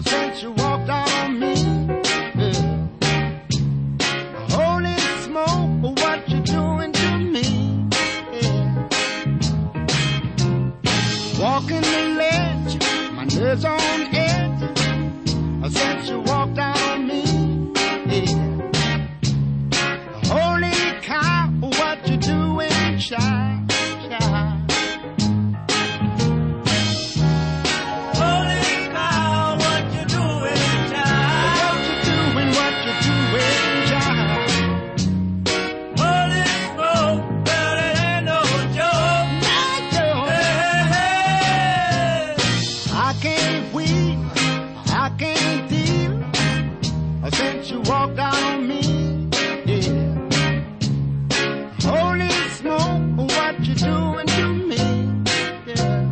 since you walked out on me. Yeah. Holy smoke, what you doing to me? Yeah. Walking the ledge, my nerves on edge, since you walked out on me. Yeah. Holy cow, what you doing, child? Since you walked out on me, yeah. Holy smoke, what you doing to me, yeah.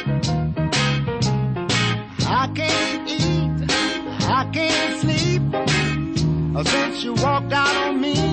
I can't eat, I can't sleep, since you walked out on me.